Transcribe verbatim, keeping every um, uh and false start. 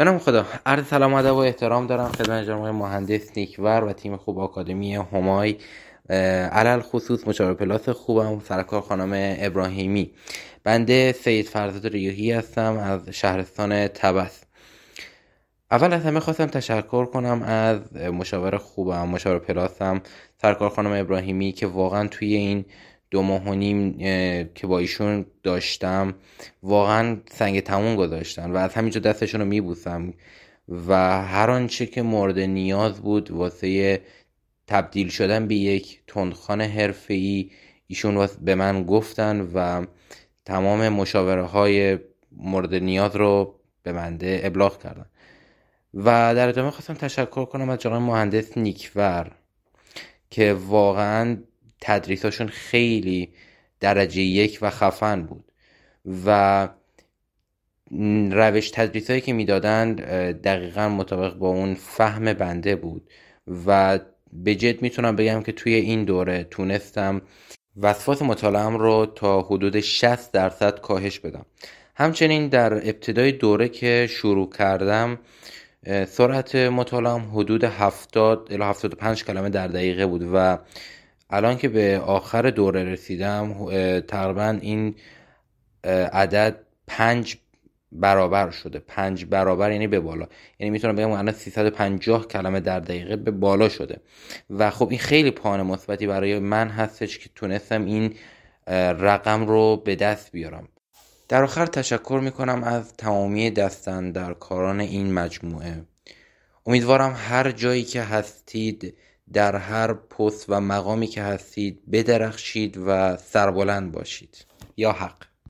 به نام خدا. عرض سلام و ادب و احترام دارم خدمت جناب مهندس نیکور و تیم خوب آکادمی همای، علل خصوص مشاور پلاس خوبم سرکار خانم ابراهیمی. بنده سید فرزاد ریاحی هستم از شهرستان طبس. اول از همه خواستم تشکر کنم از مشاور خوبم، مشاور پلاسم، سرکار خانم ابراهیمی که واقعا توی این دو ماه و نیم که با ایشون داشتم واقعا سنگ تموم گذاشتن و از همینجا دستشون رو میبوسم و هر آنچه که مورد نیاز بود واسه تبدیل شدن به یک تندخوان حرفه‌ای ایشون به من گفتن و تمام مشاوره های مورد نیاز رو به بنده ابلاغ کردن. و در ادامه خواستم تشکر کنم از جناب مهندس نیکور که واقعا تدریساشون خیلی درجه یک و خفن بود و روش تدریسایی که میدادن دقیقا مطابق با اون فهم بنده بود و به جد میتونم بگم که توی این دوره تونستم وسواس مطالعه‌ام رو تا حدود شصت درصد کاهش بدم. همچنین در ابتدای دوره که شروع کردم سرعت مطالعه‌ام حدود هفتاد الی هفتاد و پنج کلمه در دقیقه بود و الان که به آخر دوره رسیدم تقریبا این عدد پنج برابر شده. پنج برابر یعنی به بالا، یعنی میتونم بگم الان سیصد و پنجاه کلمه در دقیقه به بالا شده و خب این خیلی پوان مثبتی برای من هستش که تونستم این رقم رو به دست بیارم. در آخر تشکر میکنم از تمامی دستاندرکاران این مجموعه. امیدوارم هر جایی که هستید، در هر پست و مقامی که هستید بدرخشید و سربلند باشید. یا حق.